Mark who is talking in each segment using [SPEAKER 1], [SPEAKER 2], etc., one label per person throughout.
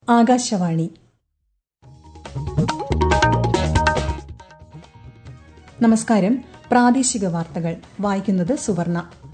[SPEAKER 1] ആകാശവാണി. നമസ്കാരം. പ്രാദേശിക വാർത്തകൾ വായിക്കുന്നത് സുവർണ.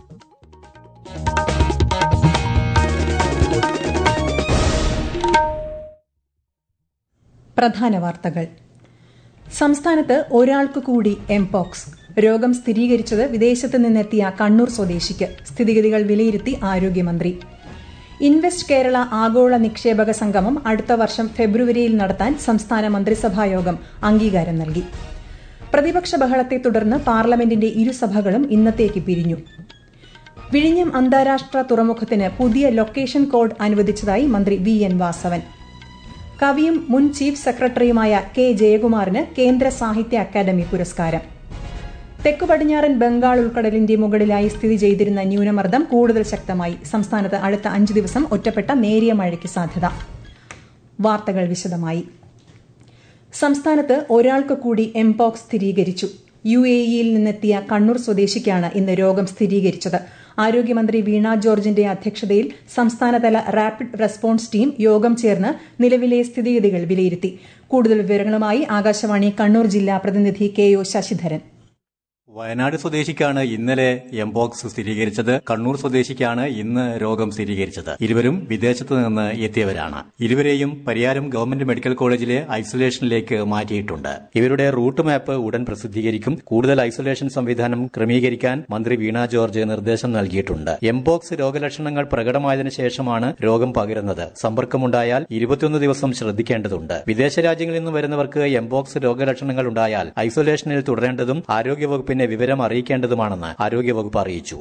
[SPEAKER 1] പ്രധാന വാർത്തകൾ. സംസ്ഥാനത്ത് ഒരാൾക്ക് കൂടി എംപോക്സ്. രോഗം സ്ഥിരീകരിച്ചത് വിദേശത്ത് നിന്നെത്തിയ കണ്ണൂർ സ്വദേശിക്ക്. സ്ഥിതിഗതികൾ വിലയിരുത്തി ആരോഗ്യമന്ത്രി. ഇൻവെസ്റ്റ് കേരള ആഗോള നിക്ഷേപക സംഗമം അടുത്ത വർഷം ഫെബ്രുവരിയിൽ നടത്താൻ സംസ്ഥാന മന്ത്രിസഭായോഗം അംഗീകാരം നൽകി. പ്രതിപക്ഷ ബഹളത്തെ തുടർന്ന് പാർലമെന്റിന്റെ ഇരുസഭകളും ഇന്നത്തേക്ക് പിരിഞ്ഞു. വിഴിഞ്ഞം അന്താരാഷ്ട്ര തുറമുഖത്തിന് പുതിയ ലൊക്കേഷൻ കോഡ് അനുവദിച്ചതായി മന്ത്രി VN വാസവൻ. കവിയും മുൻ ചീഫ് സെക്രട്ടറിയുമായ K ജയകുമാറിന് കേന്ദ്ര സാഹിത്യ അക്കാദമി പുരസ്കാരം. തെക്കു പടിഞ്ഞാറൻ ബംഗാൾ ഉൾക്കടലിന്റെ മുകളിലായി സ്ഥിതി ചെയ്തിരുന്ന ന്യൂനമർദ്ദം കൂടുതൽ ശക്തമായി. സംസ്ഥാനത്ത് അടുത്ത 5 ദിവസം ഒറ്റപ്പെട്ട നേരിയ മഴയ്ക്ക് സാധ്യത. വാർത്തകൾ വിശദമായി. സംസ്ഥാനത്ത് ഒരാൾക്ക് കൂടി എംപോക്സ് സ്ഥിരീകരിച്ചു. UAE-യിൽ നിന്നെത്തിയ കണ്ണൂർ സ്വദേശിക്കാണ് ഇന്ന് രോഗം സ്ഥിരീകരിച്ചത്. ആരോഗ്യമന്ത്രി വീണ ജോർജിന്റെ അധ്യക്ഷതയിൽ സംസ്ഥാനതല റാപ്പിഡ് റെസ്പോൺസ് ടീം യോഗം ചേർന്ന് നിലവിലെ സ്ഥിതിഗതികൾ വിലയിരുത്തി. കൂടുതൽ വിവരങ്ങളുമായി ആകാശവാണി കണ്ണൂർ ജില്ലാ പ്രതിനിധി KO ശശിധരൻ.
[SPEAKER 2] വയനാട് സ്വദേശിക്കാണ് ഇന്നലെ എംപോക്സ് സ്ഥിരീകരിച്ചത്. കണ്ണൂർ സ്വദേശിക്കാണ് ഇന്ന് രോഗം സ്ഥിരീകരിച്ചത്. ഇരുവരും വിദേശത്ത് നിന്ന് എത്തിയവരാണ്. ഇരുവരെയും പരിയാരം ഗവൺമെന്റ് മെഡിക്കൽ കോളേജിലെ ഐസൊലേഷനിലേക്ക് മാറ്റിയിട്ടുണ്ട്. ഇവരുടെ റൂട്ട് മാപ്പ് ഉടൻ പ്രസിദ്ധീകരിക്കും. കൂടുതൽ ഐസൊലേഷൻ സംവിധാനം ക്രമീകരിക്കാൻ മന്ത്രി വീണ ജോർജ് നിർദ്ദേശം നൽകിയിട്ടുണ്ട്. എംപോക്സ് രോഗലക്ഷണങ്ങൾ പ്രകടമായതിനു ശേഷമാണ് രോഗം പകരുന്നത്. സമ്പർക്കമുണ്ടായാൽ 21 ദിവസം ശ്രദ്ധിക്കേണ്ടതുണ്ട്. വിദേശ രാജ്യങ്ങളിൽ നിന്ന് വരുന്നവർക്ക് എംപോക്സ് രോഗലക്ഷണങ്ങൾ ഉണ്ടായാൽ ഐസൊലേഷനിൽ തുടരേണ്ടതും ആരോഗ്യവകുപ്പിനെ വിവരം അറിയിക്കേണ്ടതുമാണെന്ന് ആരോഗ്യവകുപ്പ് അറിയിച്ചു.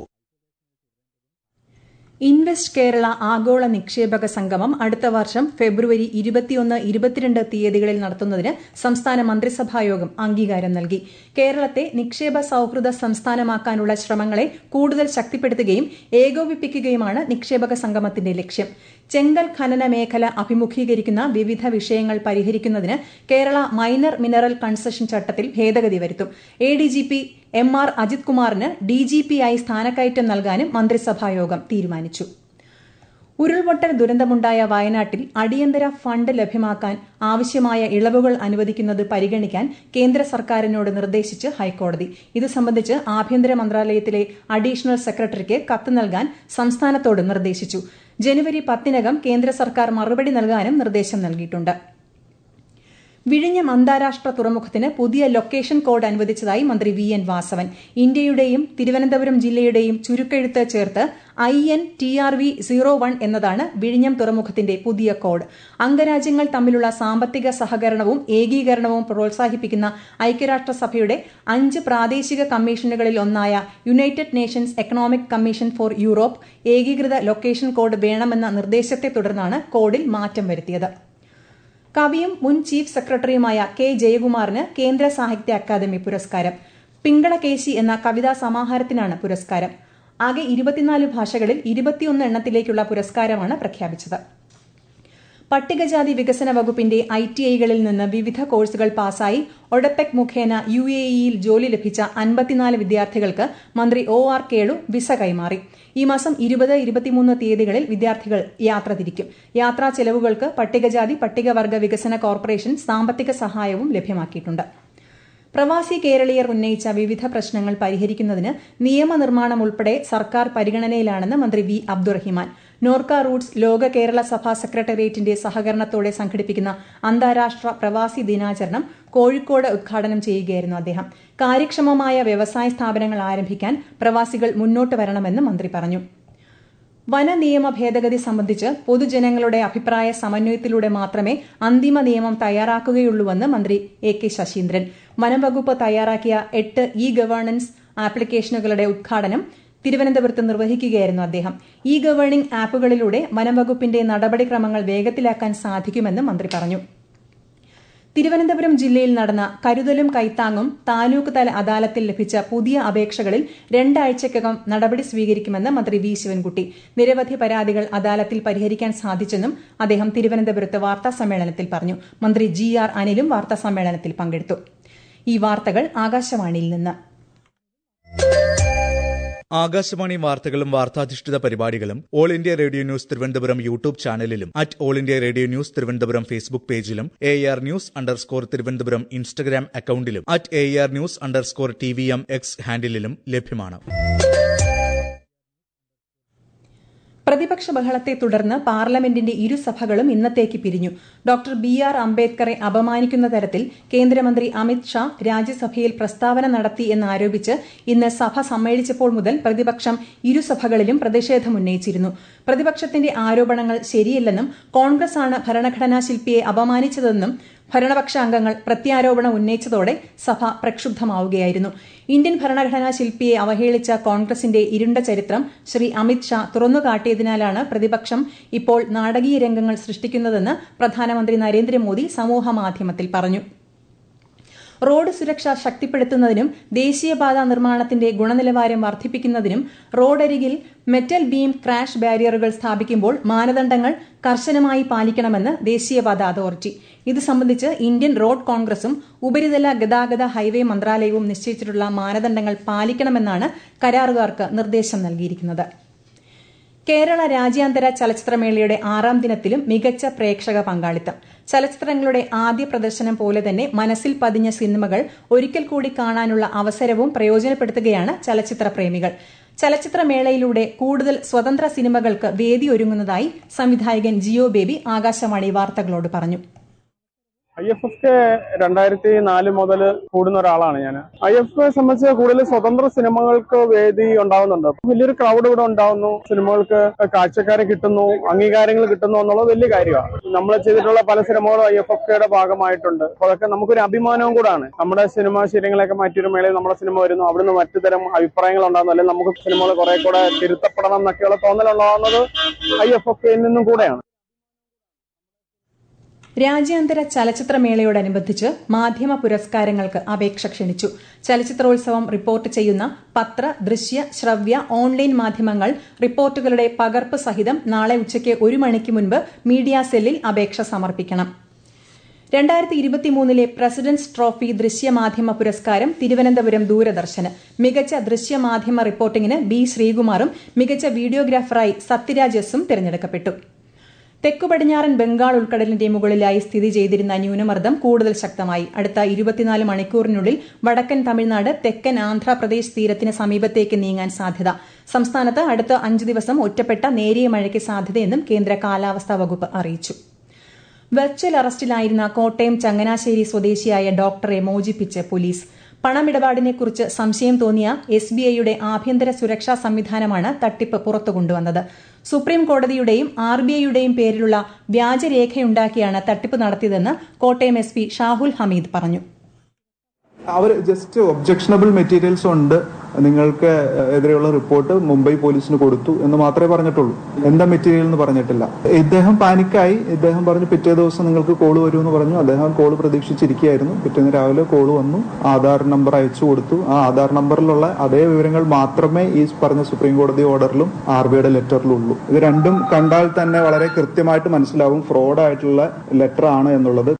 [SPEAKER 1] ഇൻവെസ്റ്റ് കേരള ആഗോള നിക്ഷേപക സംഗമം അടുത്ത വർഷം ഫെബ്രുവരി 21, 22 തീയതികളിൽ നടത്തുന്നതിന് സംസ്ഥാന മന്ത്രിസഭായോഗം അംഗീകാരം നൽകി. കേരളത്തെ നിക്ഷേപ സൌഹൃദ സംസ്ഥാനമാക്കാനുള്ള ശ്രമങ്ങളെ കൂടുതൽ ശക്തിപ്പെടുത്തുകയും ഏകോപിപ്പിക്കുകയുമാണ് നിക്ഷേപക സംഗമത്തിന്റെ ലക്ഷ്യം. ചെങ്കൽ ഖനന മേഖല അഭിമുഖീകരിക്കുന്ന വിവിധ വിഷയങ്ങൾ പരിഹരിക്കുന്നതിന് കേരള മൈനർ മിനറൽ കൺസഷൻ ചട്ടത്തിൽ ഭേദഗതി വരുത്തും. ADGP MR അജിത് കുമാറിന് DGP ആയി സ്ഥാനക്കയറ്റം നൽകാനും മന്ത്രിസഭായോഗം തീരുമാനിച്ചു. ഉരുൾപൊട്ടൽ ദുരന്തമുണ്ടായ വയനാട്ടിൽ അടിയന്തര ഫണ്ട് ലഭ്യമാക്കാൻ ആവശ്യമായ ഇളവുകൾ അനുവദിക്കുന്നത് പരിഗണിക്കാൻ കേന്ദ്ര സർക്കാരിനോട് നിർദ്ദേശിച്ച് ഹൈക്കോടതി. ഇത് സംബന്ധിച്ച് ആഭ്യന്തര മന്ത്രാലയത്തിലെ അഡീഷണൽ സെക്രട്ടറിക്ക് കത്ത് നൽകാൻ സംസ്ഥാനത്തോട് നിർദ്ദേശിച്ചു. ജനുവരി 10-നകം കേന്ദ്ര സർക്കാർ മറുപടി നൽകാനും നിർദ്ദേശം നൽകിയിട്ടുണ്ട്. വിഴിഞ്ഞം അന്താരാഷ്ട്ര തുറമുഖത്തിന് പുതിയ ലൊക്കേഷൻ കോഡ് അനുവദിച്ചതായി മന്ത്രി VN വാസവൻ. ഇന്ത്യയുടെയും തിരുവനന്തപുരം ജില്ലയുടെയും ചുരുക്കെഴുത്ത് ചേർത്ത് INTRV01 എന്നതാണ് വിഴിഞ്ഞം തുറമുഖത്തിന്റെ പുതിയ കോഡ്. അംഗരാജ്യങ്ങൾ തമ്മിലുള്ള സാമ്പത്തിക സഹകരണവും ഏകീകരണവും പ്രോത്സാഹിപ്പിക്കുന്ന ഐക്യരാഷ്ട്രസഭയുടെ 5 പ്രാദേശിക കമ്മീഷനുകളിൽ ഒന്നായ United Nations Economic Commission for Europe ഏകീകൃത ലൊക്കേഷൻ കോഡ് വേണമെന്ന നിർദ്ദേശത്തെ തുടർന്നാണ് കോഡിൽ മാറ്റം വരുത്തിയത്. കവിയും മുൻ ചീഫ് സെക്രട്ടറിയുമായ K ജയകുമാറിന് കേന്ദ്ര സാഹിത്യ അക്കാദമി പുരസ്കാരം. പിങ്കളകേശി എന്ന കവിതാ സമാഹാരത്തിനാണ് പുരസ്കാരം. ആകെ 24 ഭാഷകളിൽ 21 എണ്ണത്തിലേക്കുള്ള പുരസ്കാരമാണ് പ്രഖ്യാപിച്ചത്. പട്ടികജാതി വികസന വകുപ്പിന്റെ ITIകളിൽ നിന്ന് വിവിധ കോഴ്സുകൾ പാസായി ഒഡെപെക് മുഖേന UAE-യിൽ ജോലി ലഭിച്ച 54 വിദ്യാർത്ഥികൾക്ക് മന്ത്രി OR കേളു വിസ കൈമാറി. ഈ മാസം 20, 23 തീയതികളിൽ വിദ്യാർത്ഥികൾ യാത്ര തിരിക്കും. യാത്രാ ചെലവുകൾക്ക് പട്ടികജാതി പട്ടികവർഗ വികസന കോർപ്പറേഷൻ സാമ്പത്തിക സഹായവും ലഭ്യമാക്കിയിട്ടുണ്ട്. പ്രവാസി കേരളീയർ ഉന്നയിച്ച വിവിധ പ്രശ്നങ്ങൾ പരിഹരിക്കുന്നതിന് നിയമനിർമ്മാണം ഉൾപ്പെടെ സർക്കാർ പരിഗണനയിലാണെന്ന് മന്ത്രി V അബ്ദുറഹിമാൻ. നോർക്ക റൂട്ട്സ് ലോക കേരള സഭാ സെക്രട്ടേറിയറ്റിന്റെ സഹകരണത്തോടെ സംഘടിപ്പിക്കുന്ന അന്താരാഷ്ട്ര പ്രവാസി ദിനാചരണം കോഴിക്കോട് ഉദ്ഘാടനം ചെയ്യുകയായിരുന്നു അദ്ദേഹം. കാര്യക്ഷമമായ വ്യവസായ സ്ഥാപനങ്ങൾ ആരംഭിക്കാൻ പ്രവാസികൾ മുന്നോട്ട് വരണമെന്ന് മന്ത്രി പറഞ്ഞു. വന നിയമ ഭേദഗതി സംബന്ധിച്ച് പൊതുജനങ്ങളുടെ അഭിപ്രായ സമന്വയത്തിലൂടെ മാത്രമേ അന്തിമ നിയമം തയ്യാറാക്കുകയുള്ളൂവെന്ന് മന്ത്രി AK ശശീന്ദ്രൻ. വനംവകുപ്പ് തയ്യാറാക്കിയ 8 ഗവേണൻസ് ആപ്ലിക്കേഷനുകളുടെ ഉദ്ഘാടനം തിരുവനന്തപുരത്ത് നിർവഹിക്കുകയായിരുന്നു അദ്ദേഹം. ഗവേണിംഗ് ആപ്പുകളിലൂടെ വനംവകുപ്പിന്റെ നടപടിക്രമങ്ങൾ വേഗത്തിലാക്കാൻ സാധിക്കുമെന്ന് മന്ത്രി പറഞ്ഞു. തിരുവനന്തപുരം ജില്ലയിൽ നടന്ന കരുതലും കൈത്താങ്ങും താലൂക്ക് തല അദാലത്തിൽ ലഭിച്ച പുതിയ അപേക്ഷകളിൽ 2 ആഴ്ചയ്ക്കകം നടപടി സ്വീകരിക്കുമെന്ന് മന്ത്രി V ശിവൻകുട്ടി. നിരവധി പരാതികൾ അദാലത്തിൽ പരിഹരിക്കാൻ സാധിച്ചെന്നും അദ്ദേഹം തിരുവനന്തപുരത്ത് വാർത്താസമ്മേളനത്തിൽ പറഞ്ഞു. മന്ത്രി GR അനിലും വാർത്താസമ്മേളനത്തിൽ പങ്കെടുത്തു. ഈ വാർത്തകൾ ആകാശവാണിയിൽ നിന്ന്.
[SPEAKER 3] ആകാശവാണി വാർത്തകളും വാർത്താധിഷ്ഠിത പരിപാടികളും All India Radio News Thiruvananthapuram YouTube ചാനലിലും All India Radio News Thiruvananthapuram Facebook പേജിലും AR News_ തിരുവനന്തപുരം ഇൻസ്റ്റഗ്രാം അക്കൌണ്ടിലും AR News_TVM X ഹാൻഡിലും ലഭ്യമാണ്.
[SPEAKER 1] പ്രതിപക്ഷ ബഹളത്തെ തുടർന്ന് പാർലമെന്റിന്റെ ഇരുസഭകളും ഇന്നത്തേക്ക് പിരിഞ്ഞു. ഡോക്ടർ BR അംബേദ്കറെ അപമാനിക്കുന്ന തരത്തിൽ കേന്ദ്രമന്ത്രി അമിത് ഷാ രാജ്യസഭയിൽ പ്രസ്താവന നടത്തി എന്നാരോപിച്ച് ഇന്ന് സഭ സമ്മേളിച്ചപ്പോൾ മുതൽ പ്രതിപക്ഷം ഇരുസഭകളിലും പ്രതിഷേധമുന്നയിച്ചിരുന്നു. പ്രതിപക്ഷത്തിന്റെ ആരോപണങ്ങൾ ശരിയല്ലെന്നും കോൺഗ്രസാണ് ഭരണഘടനാ ശില്പിയെ അപമാനിച്ചതെന്നും ഭരണപക്ഷ അംഗങ്ങൾ പ്രത്യാരോപണം ഉന്നയിച്ചതോടെ സഭ പ്രക്ഷുബ്ധമാവുകയായിരുന്നു. ഇന്ത്യൻ ഭരണഘടനാ ശില്പിയെ അവഹേളിച്ച കോൺഗ്രസിന്റെ ഇരുണ്ട ചരിത്രം ശ്രീ അമിത് ഷാ തുറന്നുകാട്ടിയതിനാലാണ് പ്രതിപക്ഷം ഇപ്പോൾ നാടകീയ രംഗങ്ങൾ സൃഷ്ടിക്കുന്നതെന്ന് പ്രധാനമന്ത്രി നരേന്ദ്രമോദി സമൂഹമാധ്യമത്തിൽ പറഞ്ഞു. റോഡ് സുരക്ഷ ശക്തിപ്പെടുത്തുന്നതിനും ദേശീയപാത നിർമ്മാണത്തിന്റെ ഗുണനിലവാരം വർദ്ധിപ്പിക്കുന്നതിനും റോഡരികിൽ മെറ്റൽ ബീം ക്രാഷ് ബാരിയറുകൾ സ്ഥാപിക്കുമ്പോൾ മാനദണ്ഡങ്ങൾ കർശനമായി പാലിക്കണമെന്ന് ദേശീയപാത അതോറിറ്റി. ഇത് സംബന്ധിച്ച് ഇന്ത്യൻ റോഡ് കോൺഗ്രസും ഉപരിതല ഗതാഗത ഹൈവേ മന്ത്രാലയവും നിശ്ചയിച്ചിട്ടുള്ള മാനദണ്ഡങ്ങൾ പാലിക്കണമെന്നാണ് കരാറുകാർക്ക് നിർദ്ദേശം നൽകിയിരിക്കുന്നത്. കേരള രാജ്യാന്തര ചലച്ചിത്രമേളയുടെ 6ാം ദിനത്തിലും മികച്ച പ്രേക്ഷക പങ്കാളിത്തം. ചലച്ചിത്രങ്ങളുടെ ആദ്യ പ്രദർശനം പോലെ തന്നെ മനസ്സിൽ പതിഞ്ഞ സിനിമകൾ ഒരിക്കൽ കൂടി കാണാനുള്ള അവസരവും പ്രയോജനപ്പെടുത്തുകയാണ് ചലച്ചിത്ര പ്രേമികൾ. ചലച്ചിത്രമേളയിലൂടെ കൂടുതൽ സ്വതന്ത്ര സിനിമകൾക്ക് വേദിയൊരുങ്ങുന്നതായി സംവിധായകൻ ജിയോ ബേബി ആകാശവാണി വാർത്തകളോട് പറഞ്ഞു.
[SPEAKER 4] IFFK 2004 മുതൽ കൂടുന്ന ഒരാളാണ് ഞാൻ. IFFK സംബന്ധിച്ച് കൂടുതൽ സ്വതന്ത്ര സിനിമകൾക്ക് വേദി ഉണ്ടാവുന്നുണ്ട്. വലിയൊരു ക്രൗഡ് ഇവിടെ ഉണ്ടാവുന്നു, സിനിമകൾക്ക് കാഴ്ചക്കാരെ കിട്ടുന്നു, അംഗീകാരങ്ങൾ കിട്ടുന്നു എന്നുള്ളത് വലിയ കാര്യമാണ്. നമ്മൾ ചെയ്തിട്ടുള്ള പല സിനിമകളും IFFKയുടെ ഭാഗമായിട്ടുണ്ട്. അപ്പോൾ അതൊക്കെ നമുക്കൊരു അഭിമാനവും കൂടാണ്. നമ്മുടെ സിനിമ ശീലങ്ങളൊക്കെ മാറ്റിയൊരു മേളയിൽ നമ്മുടെ സിനിമ വരുന്നു, അവിടുന്ന് മറ്റു തരം അഭിപ്രായങ്ങൾ ഉണ്ടാകുന്നു, അല്ലെങ്കിൽ നമുക്ക് സിനിമകൾ കുറെ കൂടെ തിരുത്തപ്പെടണം എന്നൊക്കെയുള്ള തോന്നലുണ്ടാകുന്നത് IFFKയിൽ നിന്നും കൂടെയാണ്.
[SPEAKER 1] രാജ്യാന്തര ചലച്ചിത്രമേളയോടനുബന്ധിച്ച് മാധ്യമ പുരസ്കാരങ്ങൾക്ക് അപേക്ഷ ക്ഷണിച്ചു. ചലച്ചിത്രോത്സവം റിപ്പോർട്ട് ചെയ്യുന്ന പത്ര, ദൃശ്യ, ശ്രവ്യ, ഓൺലൈൻ മാധ്യമങ്ങൾ റിപ്പോർട്ടുകളുടെ പകർപ്പ് സഹിതം നാളെ ഉച്ചയ്ക്ക് 1 മണിക്ക് മുൻപ് മീഡിയ സെല്ലിൽ അപേക്ഷ സമർപ്പിക്കണം. 2023 പ്രസിഡന്റ്സ് ട്രോഫി ദൃശ്യമാധ്യമ പുരസ്കാരം തിരുവനന്തപുരം ദൂരദർശന്. മികച്ച ദൃശ്യമാധ്യമ റിപ്പോർട്ടിംഗിന് B. ശ്രീകുമാറും മികച്ച വീഡിയോഗ്രാഫറായി സത്യരാജ് എസും തിരഞ്ഞെടുക്കപ്പെട്ടു. തെക്കുപടിഞ്ഞാറൻ ബംഗാൾ ഉൾക്കടലിന്റെ മുകളിലായി സ്ഥിതി ചെയ്തിരുന്ന ന്യൂനമർദ്ദം കൂടുതൽ ശക്തമായി. അടുത്ത 24 മണിക്കൂറിനുള്ളിൽ വടക്കൻ തമിഴ്നാട്, തെക്കൻ ആന്ധ്രാപ്രദേശ് തീരത്തിന് സമീപത്തേക്ക് നീങ്ങാൻ സാധ്യത. സംസ്ഥാനത്ത് അടുത്ത 5 ദിവസം ഒറ്റപ്പെട്ട നേരിയ മഴയ്ക്ക് സാധ്യതയെന്നും കേന്ദ്ര കാലാവസ്ഥാ വകുപ്പ് അറിയിച്ചു. വെർച്വൽ അറസ്റ്റിലായിരുന്ന കോട്ടയം ചങ്ങനാശ്ശേരി സ്വദേശിയായ ഡോക്ടറെ മോചിപ്പിച്ച് പോലീസ്. പണമിടപാടിനെക്കുറിച്ച് സംശയം തോന്നിയ SBIയുടെ ആഭ്യന്തര സുരക്ഷാ സംവിധാനമാണ് തട്ടിപ്പ് പുറത്തുകൊണ്ടുവന്നത്. സുപ്രീം കോടതിയുടെയും RBIയുടെയും പേരിലുള്ള വ്യാജരേഖയുണ്ടാക്കിയാണ് തട്ടിപ്പ് നടത്തിയതെന്ന് കോട്ടയം SP ഷാഹുൽ ഹമീദ് പറഞ്ഞു.
[SPEAKER 5] അവർ ജസ്റ്റ് ഒബ്ജക്ഷണബിൾ മെറ്റീരിയൽസ് ഉണ്ട്, നിങ്ങൾക്ക് എതിരെയുള്ള റിപ്പോർട്ട് മുംബൈ പോലീസിന് കൊടുത്തു എന്ന് മാത്രമേ പറഞ്ഞിട്ടുള്ളൂ. എന്താ മെറ്റീരിയൽ എന്ന് പറഞ്ഞിട്ടില്ല. ഇദ്ദേഹം പാനിക്കായി. ഇദ്ദേഹം പറഞ്ഞു പിറ്റേ ദിവസം നിങ്ങൾക്ക് കോള് വരുമെന്ന് പറഞ്ഞു. അദ്ദേഹം കോള് പ്രതീക്ഷിച്ചിരിക്കുകയായിരുന്നു. പിറ്റേന്ന് രാവിലെ കോള് വന്നു. ആധാർ നമ്പർ അയച്ചു കൊടുത്തു. ആ ആധാർ നമ്പറിലുള്ള അതേ വിവരങ്ങൾ മാത്രമേ ഈ പറഞ്ഞ സുപ്രീം കോടതി ഓർഡറിലും RBIയുടെ ലെറ്ററിലും ഉള്ളൂ. ഇത് രണ്ടും കണ്ടാൽ തന്നെ വളരെ കൃത്യമായിട്ട് മനസ്സിലാവും ഫ്രോഡായിട്ടുള്ള ലെറ്റർ ആണ് എന്നുള്ളത്.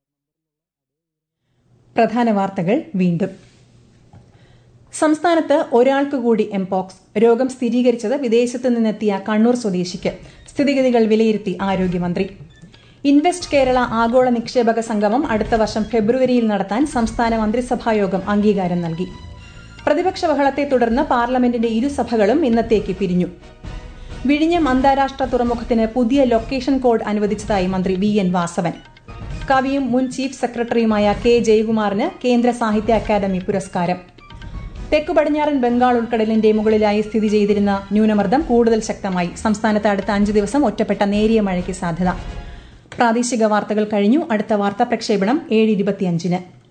[SPEAKER 1] പ്രധാന വാർത്തകൾ വീണ്ടും. സംസ്ഥാനത്ത് ഒരാൾക്ക് കൂടി എംപോക്സ്. രോഗം സ്ഥിരീകരിച്ചത് വിദേശത്ത് നിന്നെത്തിയ കണ്ണൂർ സ്വദേശിക്ക്. സ്ഥിതിഗതികൾ വിലയിരുത്തി ആരോഗ്യമന്ത്രി. ഇൻവെസ്റ്റ് കേരള ആഗോള നിക്ഷേപക സംഗമം അടുത്ത വർഷം ഫെബ്രുവരിയിൽ നടത്താൻ സംസ്ഥാന മന്ത്രിസഭായോഗം അംഗീകാരം നൽകി. പ്രതിപക്ഷ ബഹളത്തെ തുടർന്ന് പാർലമെന്റിന്റെ ഇരുസഭകളും ഇന്നത്തേക്ക് പിരിഞ്ഞു. വിഴിഞ്ഞം അന്താരാഷ്ട്ര തുറമുഖത്തിന് പുതിയ ലൊക്കേഷൻ കോഡ് അനുവദിച്ചതായി മന്ത്രി VN വാസവൻ. കവിയും മുൻ ചീഫ് സെക്രട്ടറിയുമായ K. ജയകുമാറിന് കേന്ദ്ര സാഹിത്യ അക്കാദമി പുരസ്കാരം. തെക്കുപടിഞ്ഞാറൻ ബംഗാൾ ഉൾക്കടലിന്റെ മുകളിലായി സ്ഥിതി ചെയ്തിരുന്ന ന്യൂനമർദ്ദം കൂടുതൽ ശക്തമായി. സംസ്ഥാനത്ത് അടുത്ത 5 ദിവസം ഒറ്റപ്പെട്ട നേരിയ മഴയ്ക്ക് സാധ്യത. പ്രാദേശിക വാർത്തകൾ കഴിഞ്ഞു. അടുത്ത വാർത്താ പ്രക്ഷേപണം 7:25.